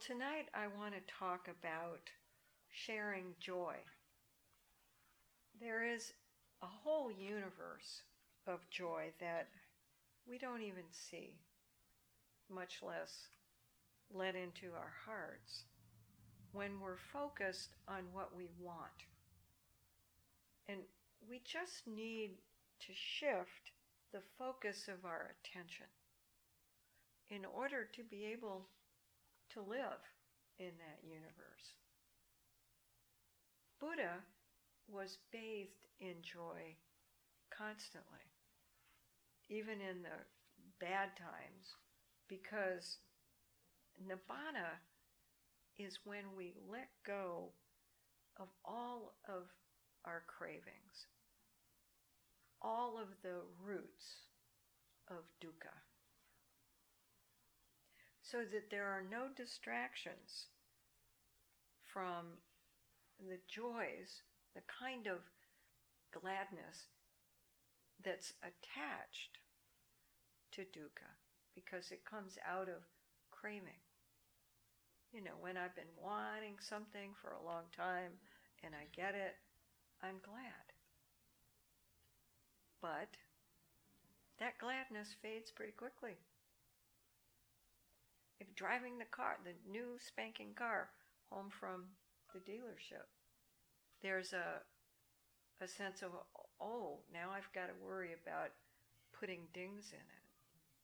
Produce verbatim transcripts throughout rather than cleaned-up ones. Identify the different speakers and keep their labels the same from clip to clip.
Speaker 1: Tonight I want to talk about sharing joy. There is a whole universe of joy that we don't even see, much less let into our hearts, when we're focused on what we want. And we just need to shift the focus of our attention in order to be able to live in that universe. Buddha was bathed in joy constantly, even in the bad times, because nibbana is when we let go of all of our cravings, all of the roots of dukkha, so that there are no distractions from the joys, the kind of gladness that's attached to dukkha, because it comes out of craving. You know, when I've been wanting something for a long time and I get it, I'm glad. But that gladness fades pretty quickly. If driving the car, the new spanking car, home from the dealership, there's a a sense of, oh, now I've got to worry about putting dings in it.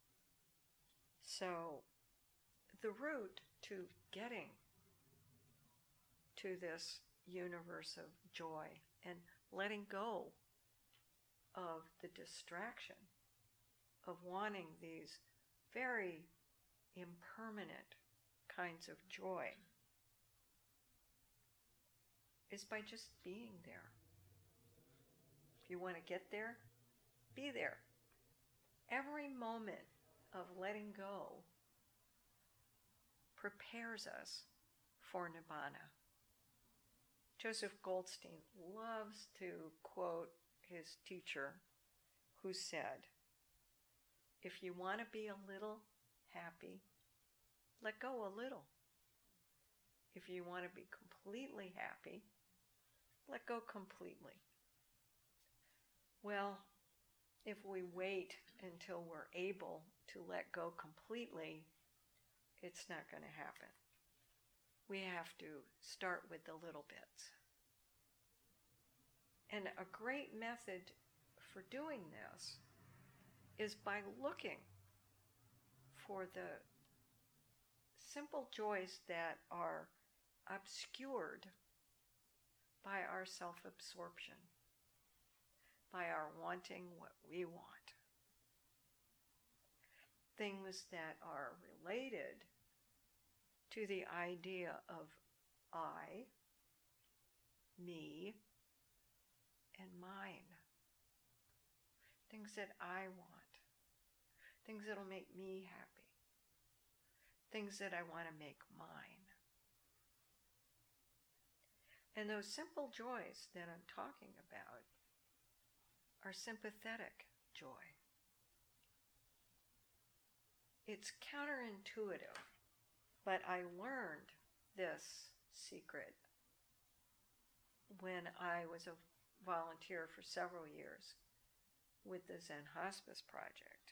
Speaker 1: So the route to getting to this universe of joy and letting go of the distraction of wanting these very impermanent kinds of joy is by just being there. If you want to get there, be there. Every moment of letting go prepares us for nibbana. Joseph Goldstein loves to quote his teacher, who said, if you want to be a little happy, let go a little. If you want to be completely happy, let go completely. Well, if we wait until we're able to let go completely, it's not going to happen. We have to start with the little bits. And a great method for doing this is by looking for the simple joys that are obscured by our self-absorption, by our wanting what we want. Things that are related to the idea of I, me, and mine. Things that I want. Things that'll make me happy. Things that I want to make mine. And those simple joys that I'm talking about are sympathetic joy. It's counterintuitive, but I learned this secret when I was a volunteer for several years with the Zen Hospice Project.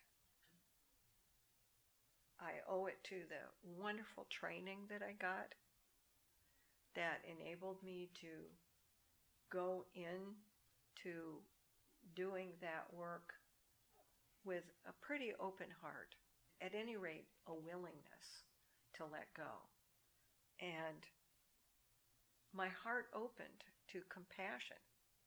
Speaker 1: I owe it to the wonderful training that I got that enabled me to go in to doing that work with a pretty open heart, at any rate, a willingness to let go. And my heart opened to compassion.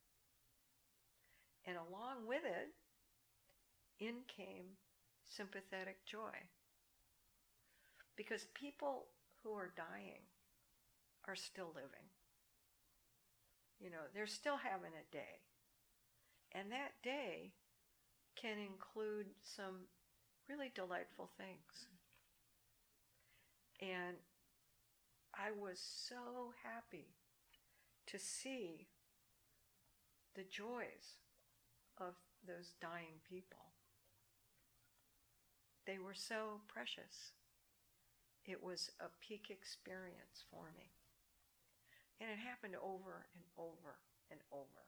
Speaker 1: And along with it, in came sympathetic joy. Because people who are dying are still living. You know, they're still having a day. And that day can include some really delightful things. And I was so happy to see the joys of those dying people. They were so precious. it was a peak experience for me. And it happened over and over and over.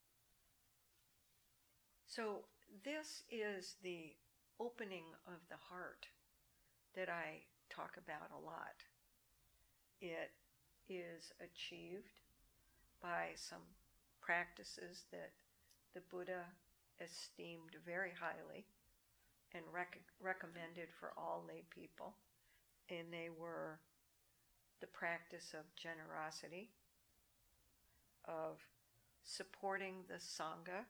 Speaker 1: So this is the opening of the heart that I talk about a lot. It is achieved by some practices that the Buddha esteemed very highly and rec- recommended for all lay people. And they were the practice of generosity, of supporting the Sangha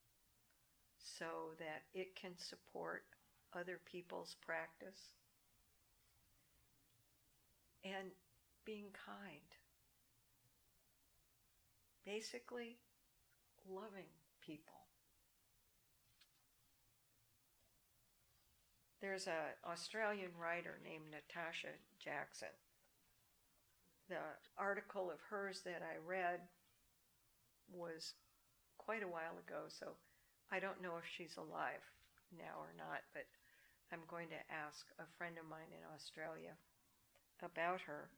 Speaker 1: so that it can support other people's practice, and being kind. Basically, loving people. There's an Australian writer named Natasha Jackson. The article of hers that I read was quite a while ago, so I don't know if she's alive now or not, but I'm going to ask a friend of mine in Australia about her.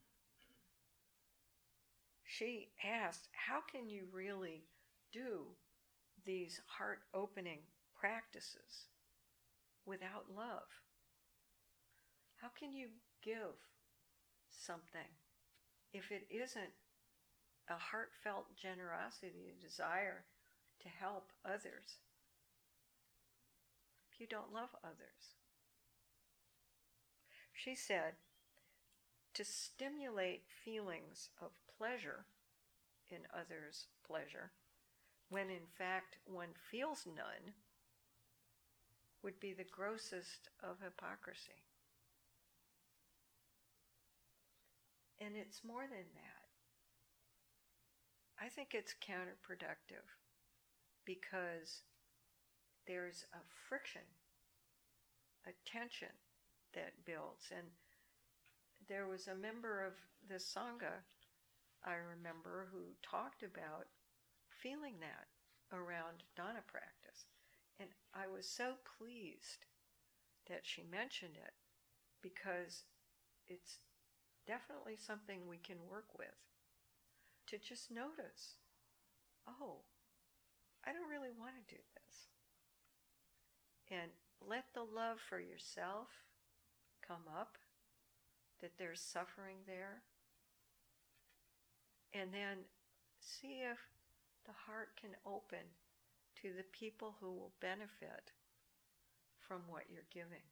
Speaker 1: She asked, how can you really do these heart-opening practices without love? How can you give something if it isn't a heartfelt generosity, a desire to help others, if you don't love others? She said, to stimulate feelings of pleasure in others' pleasure, when in fact one feels none, would be the grossest of hypocrisy. And it's more than that. I think it's counterproductive because there's a friction, a tension that builds. And there was a member of the Sangha, I remember, who talked about feeling that around dana practice. And I was so pleased that she mentioned it, because it's definitely something we can work with. To just notice, oh, I don't really want to do this. And let the love for yourself come up, that there's suffering there. And then see if the heart can open to the people who will benefit from what you're giving.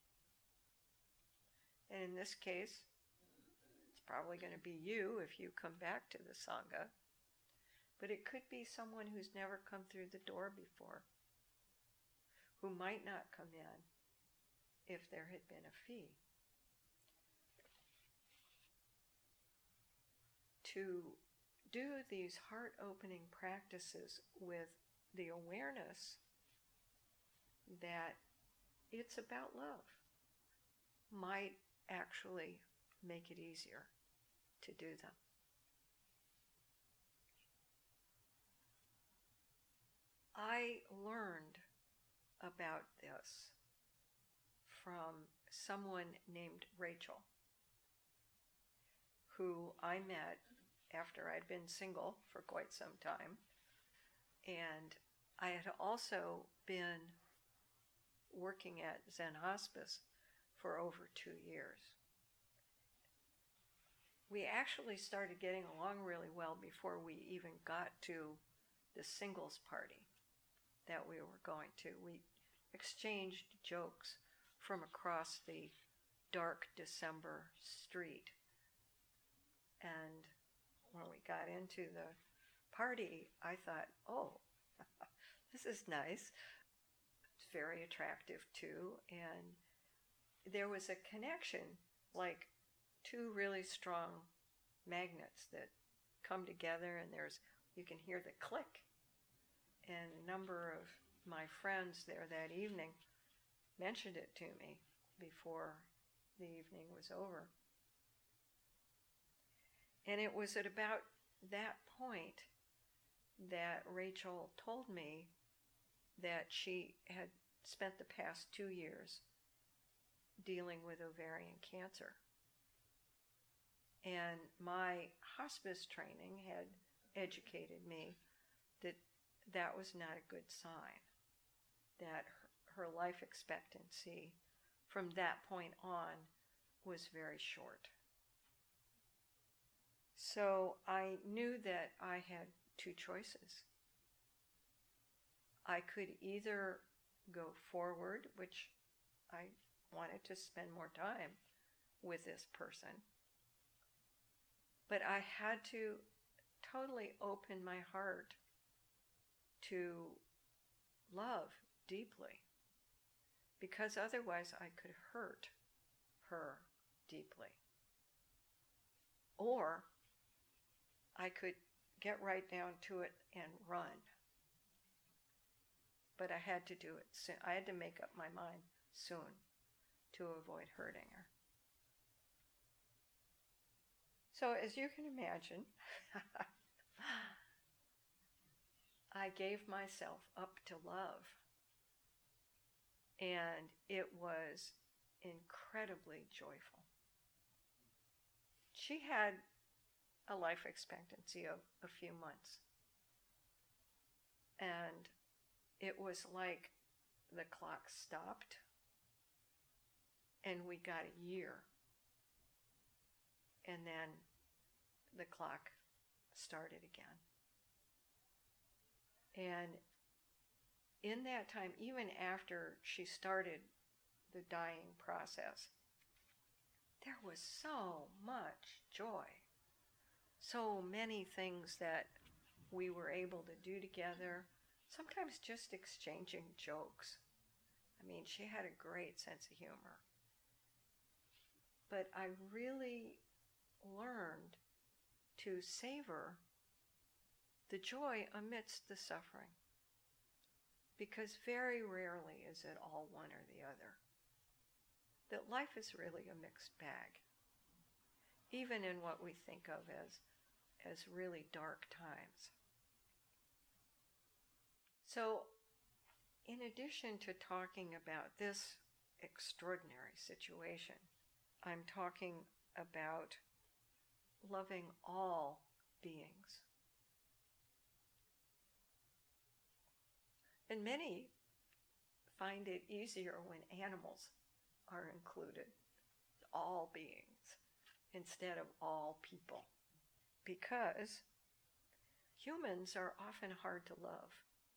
Speaker 1: And in this case, it's probably going to be you if you come back to the Sangha, but it could be someone who's never come through the door before, who might not come in if there had been a fee. To do these heart-opening practices with the awareness that it's about love might actually make it easier to do them. I learned about this from someone named Rachel, who I met after I'd been single for quite some time. And I had also been working at Zen Hospice for over two years. We actually started getting along really well before we even got to the singles party that we were going to. We exchanged jokes from across the dark December street. And when we got into the party, I thought, oh, this is nice. It's very attractive too. And there was a connection, like two really strong magnets that come together, and there's, you can hear the click. And a number of my friends there that evening mentioned it to me before the evening was over. And it was at about that point that Rachel told me that she had spent the past two years dealing with ovarian cancer. And my hospice training had educated me that that was not a good sign, that her, her life expectancy from that point on was very short. So I knew that I had two choices. I could either go forward, which I wanted to spend more time with this person, but I had to totally open my heart to love deeply, because otherwise I could hurt her deeply. Or I could get right down to it and run. But I had to do it soon. I had to make up my mind soon to avoid hurting her. So as you can imagine, I gave myself up to love. And it was incredibly joyful. She had a life expectancy of a few months. And it was like the clock stopped and we got a year. And then the clock started again. And in that time, even after she started the dying process, there was so much joy. So many things that we were able to do together, sometimes just exchanging jokes. I mean, she had a great sense of humor. But I really learned to savor the joy amidst the suffering, because very rarely is it all one or the other. That life is really a mixed bag, even in what we think of as, as really dark times. So, in addition to talking about this extraordinary situation, I'm talking about loving all beings. And many find it easier when animals are included, all beings, instead of all people, because humans are often hard to love.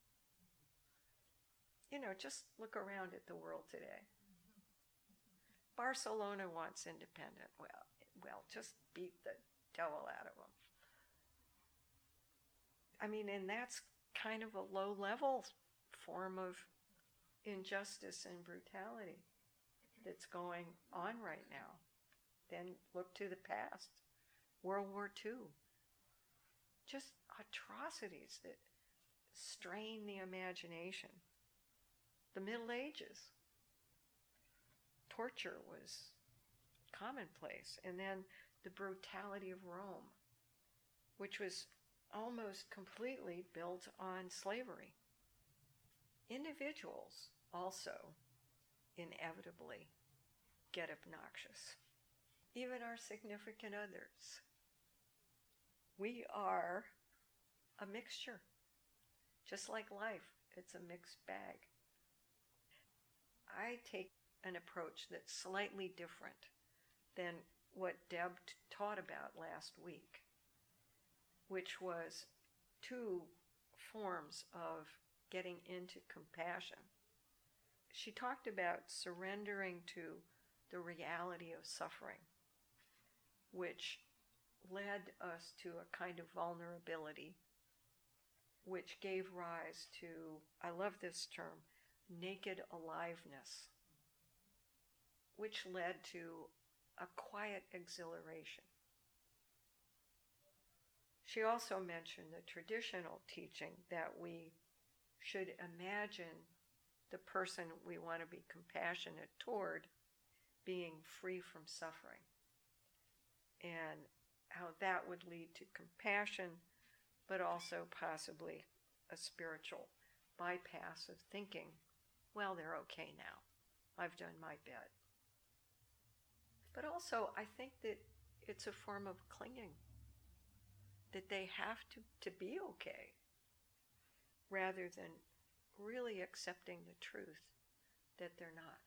Speaker 1: You know, just look around at the world today. Barcelona wants independent. Well, well, just beat the devil out of them. I mean, and that's kind of a low-level form of injustice and brutality that's going on right now. Then look to the past, World War Two. Just atrocities that strain the imagination. The Middle Ages. Torture was commonplace. And then the brutality of Rome, which was almost completely built on slavery. Individuals also inevitably get obnoxious. Even our significant others. We are a mixture. Just like life, it's a mixed bag. I take an approach that's slightly different than what Deb t- taught about last week, which was two forms of getting into compassion. She talked about surrendering to the reality of suffering, which led us to a kind of vulnerability, which gave rise to, I love this term, naked aliveness, which led to a quiet exhilaration. She also mentioned the traditional teaching that we should imagine the person we want to be compassionate toward being free from suffering, and how that would lead to compassion, but also possibly a spiritual bypass of thinking, well, they're okay now. I've done my bit. But also, I think that it's a form of clinging, that they have to, to be okay, rather than really accepting the truth that they're not.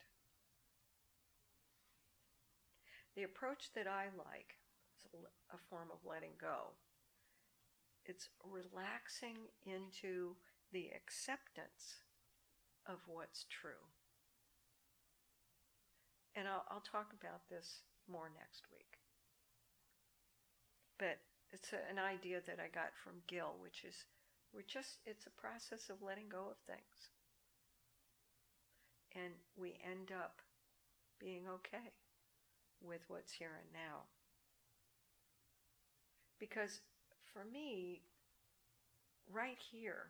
Speaker 1: The approach that I like is a form of letting go. It's relaxing into the acceptance of what's true. And I'll, I'll talk about this more next week. But it's a, an idea that I got from Gil, which is, we're just, it's a process of letting go of things. And we end up being okay with what's here and now. Because for me, right here,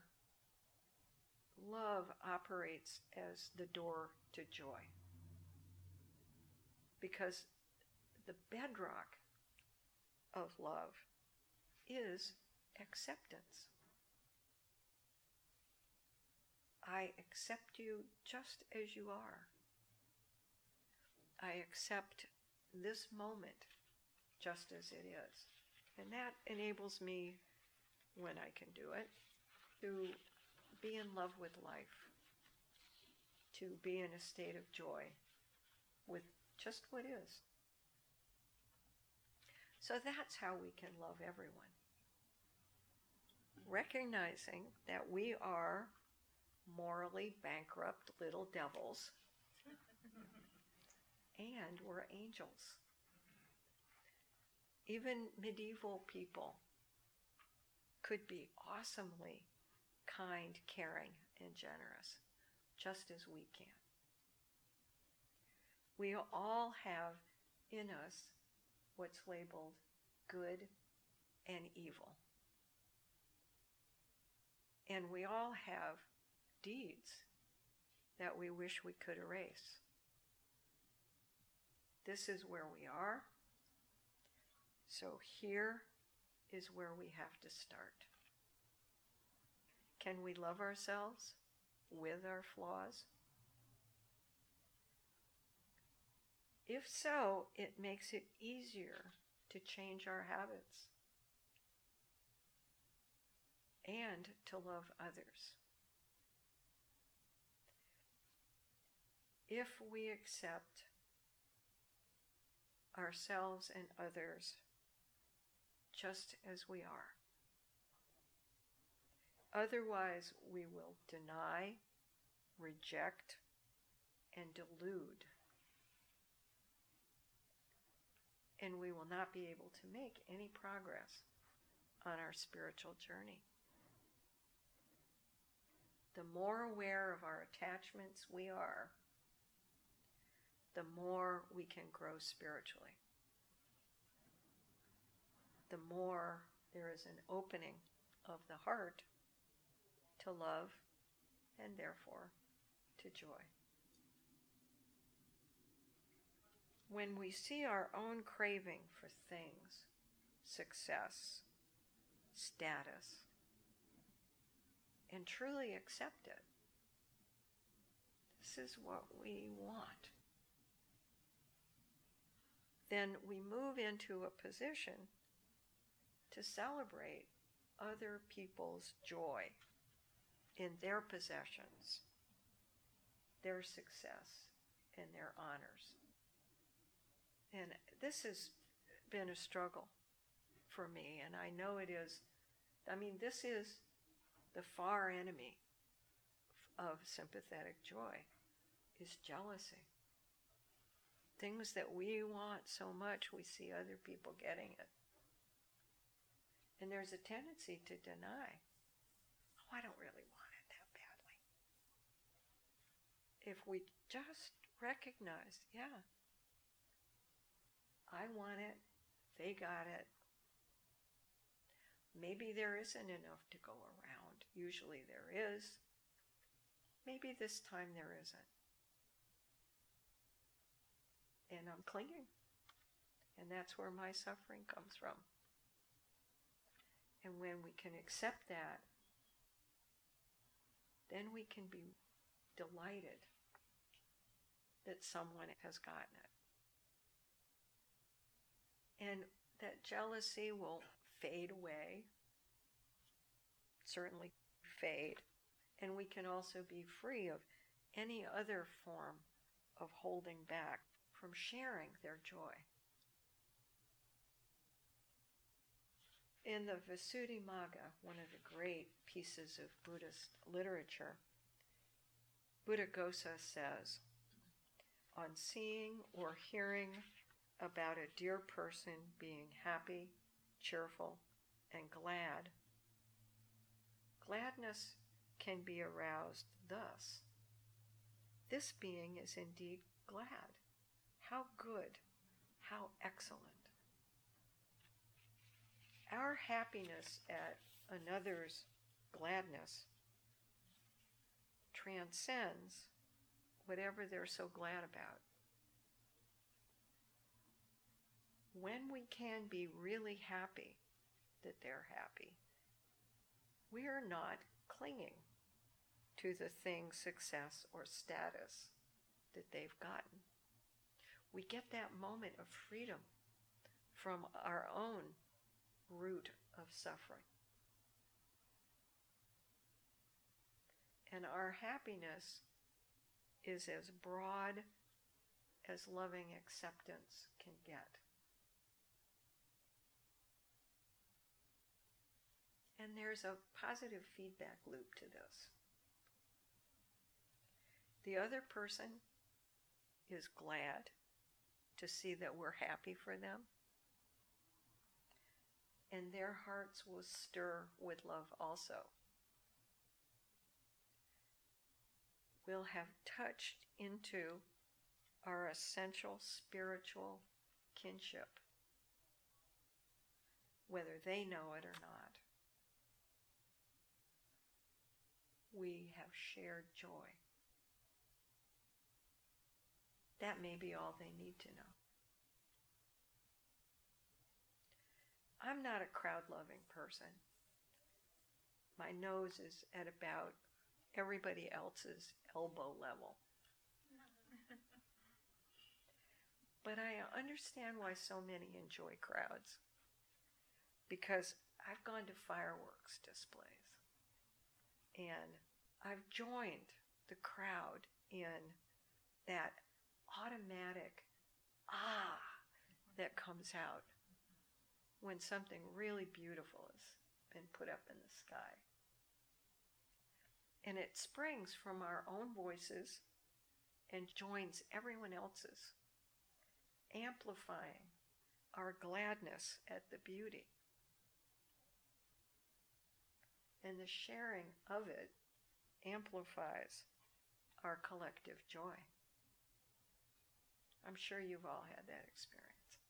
Speaker 1: love operates as the door to joy. Because the bedrock of love is acceptance. I accept you just as you are. I accept this moment just as it is. And that enables me, when I can do it, to be in love with life, to be in a state of joy with just what is. So that's how we can love everyone. Recognizing that we are morally bankrupt little devils and we're angels. Even medieval people could be awesomely kind, caring, and generous, just as we can. We all have in us what's labeled good and evil. And we all have deeds that we wish we could erase. This is where we are. So here is where we have to start. Can we love ourselves with our flaws? If so, it makes it easier to change our habits and to love others. If we accept ourselves and others just as we are, otherwise we will deny, reject, and delude. And we will not be able to make any progress on our spiritual journey. The more aware of our attachments we are, the more we can grow spiritually. The more there is an opening of the heart to love and therefore to joy. When we see our own craving for things, success, status, and truly accept it, this is what we want, then we move into a position to celebrate other people's joy in their possessions, their success, and their honors. And this has been a struggle for me, and I know it is. I mean, this is the far enemy of sympathetic joy, is jealousy. Things that we want so much, we see other people getting it. And there's a tendency to deny. Oh, I don't really want it that badly. If we just recognize, yeah, I want it, they got it. Maybe there isn't enough to go around. Usually there is. Maybe this time there isn't. And I'm clinging. And that's where my suffering comes from. And when we can accept that, then we can be delighted that someone has gotten it. And that jealousy will fade away, certainly fade, and we can also be free of any other form of holding back from sharing their joy. In the Visuddhimagga, one of the great pieces of Buddhist literature, Buddhaghosa says, on seeing or hearing about a dear person being happy, cheerful, and glad, gladness can be aroused thus. This being is indeed glad. How good, how excellent. Our happiness at another's gladness transcends whatever they're so glad about. When we can be really happy that they're happy, we are not clinging to the thing, success, or status that they've gotten. We get that moment of freedom from our own root of suffering. And our happiness is as broad as loving acceptance can get. And there's a positive feedback loop to this. The other person is glad to see that we're happy for them, and their hearts will stir with love also. We'll have touched into our essential spiritual kinship, whether they know it or not. We have shared joy. That may be all they need to know. I'm not a crowd-loving person. My nose is at about everybody else's elbow level. But I understand why so many enjoy crowds, because I've gone to fireworks displays, and I've joined the crowd in that automatic ah that comes out when something really beautiful has been put up in the sky. And it springs from our own voices and joins everyone else's, amplifying our gladness at the beauty. And the sharing of it amplifies our collective joy. I'm sure you've all had that experience.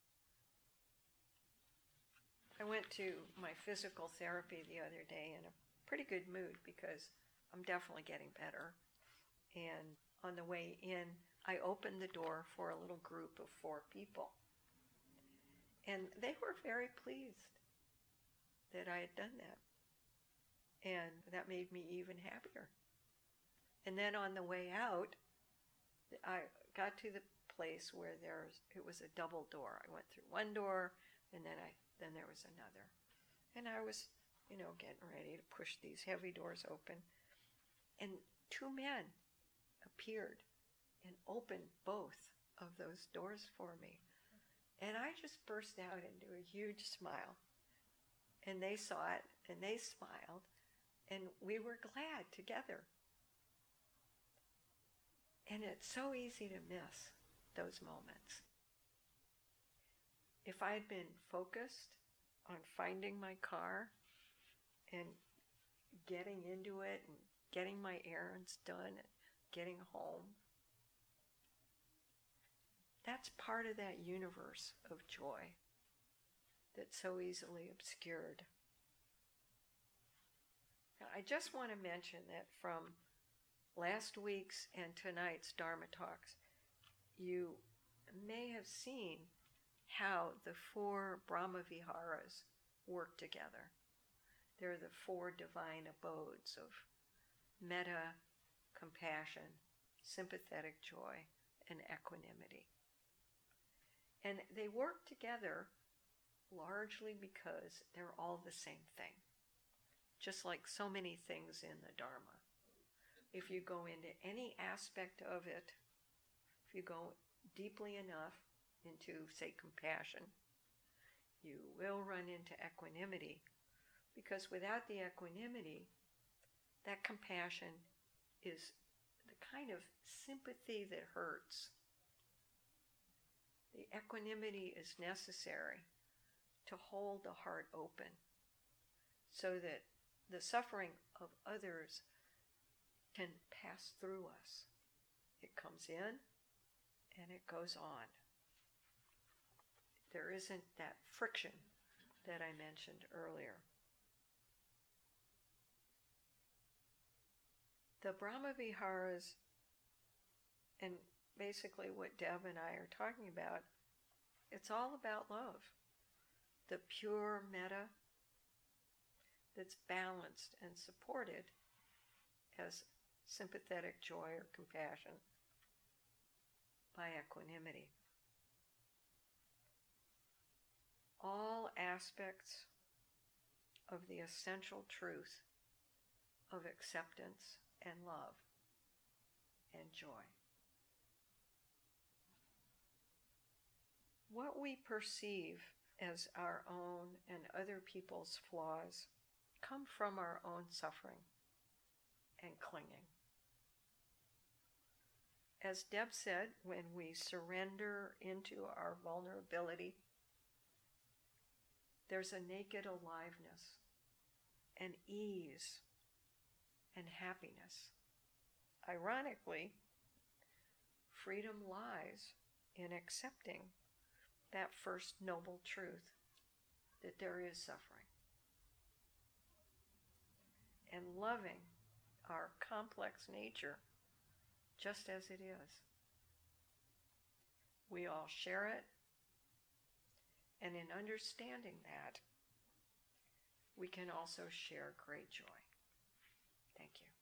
Speaker 1: I went to my physical therapy the other day in a pretty good mood because I'm definitely getting better. And on the way in, I opened the door for a little group of four people. And they were very pleased that I had done that. And that made me even happier. And then on the way out, I got to the place where there's it was a double door. I went through one door, and then I then there was another. And I was, you know, getting ready to push these heavy doors open. And two men appeared and opened both of those doors for me. And I just burst out into a huge smile. And they saw it, and they smiled, and we were glad together. And it's so easy to miss those moments. If I had been focused on finding my car and getting into it and getting my errands done and getting home, that's part of that universe of joy that's so easily obscured. Now, I just want to mention that from last week's and tonight's Dharma talks, you may have seen how the four Brahma Viharas work together. They're the four divine abodes of metta, compassion, sympathetic joy, and equanimity. And they work together largely because they're all the same thing. Just like so many things in the Dharma. If you go into any aspect of it, if you go deeply enough into, say, compassion, you will run into equanimity, because without the equanimity, that compassion is the kind of sympathy that hurts. The equanimity is necessary to hold the heart open so that the suffering of others can pass through us. It comes in and it goes on. There isn't that friction that I mentioned earlier. The Brahmaviharas, and basically what Deb and I are talking about, it's all about love. The pure metta that's balanced and supported as sympathetic joy or compassion by equanimity. All aspects of the essential truth of acceptance and love and joy. What we perceive as our own and other people's flaws come from our own suffering and clinging. As Deb said, when we surrender into our vulnerability, there's a naked aliveness and ease and happiness. Ironically, freedom lies in accepting that first noble truth, that there is suffering, and loving our complex nature just as it is. We all share it, and in understanding that, we can also share great joy. Thank you.